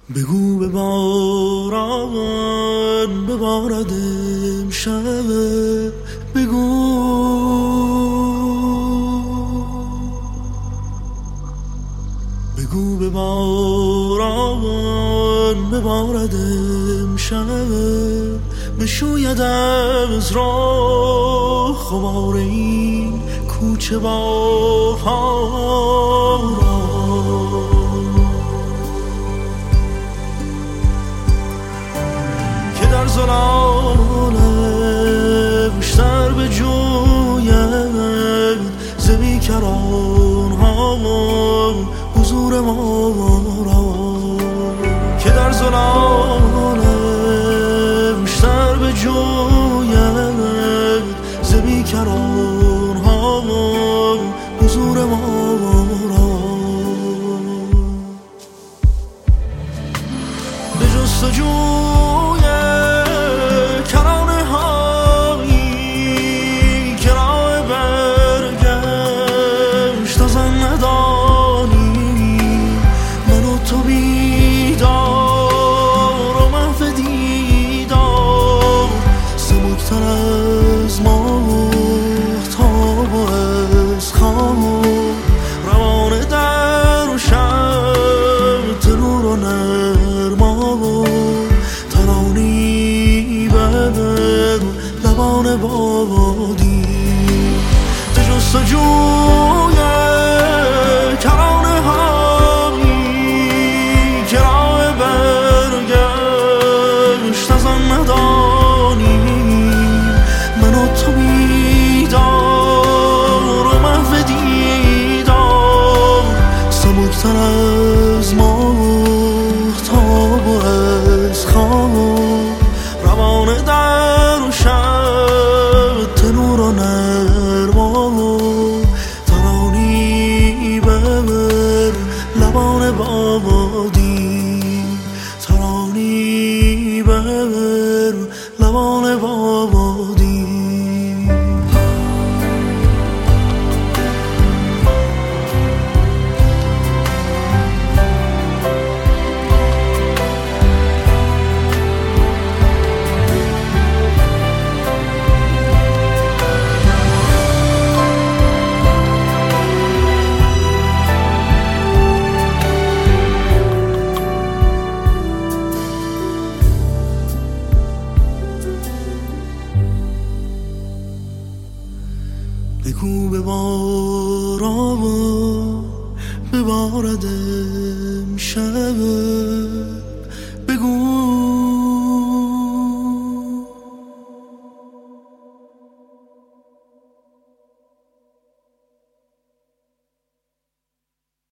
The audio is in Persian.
بگو به باران ببارد امشب، بگو به باران ببارد امشب، بشوید از راه خمار این کوچه بارها را، که در ظلالش سر به جوید ز بیکران ها حضور ما را، که در ظلالش سر به جوید ز بیکران ها حضور ما را، به جستجوی کرانه هایی که راه برگشت از آن ندانی، من و تو بیدار و محو دیدار، سبکتر از ماهتاب و از خواب، روانه در و شب تنور و نرما و ترانی بر لبان بادی، به جستجوی کرانه هایی که راه برگشت از آن ندانی، من و تو بیدار و محو دیدار، سبکتر از ماهتاب و از خواب، روانه در و شب تنور و نرما و ترانی بر لبان بادی، ترانی بر لبان بادی. بگو به باران ببارد امشب،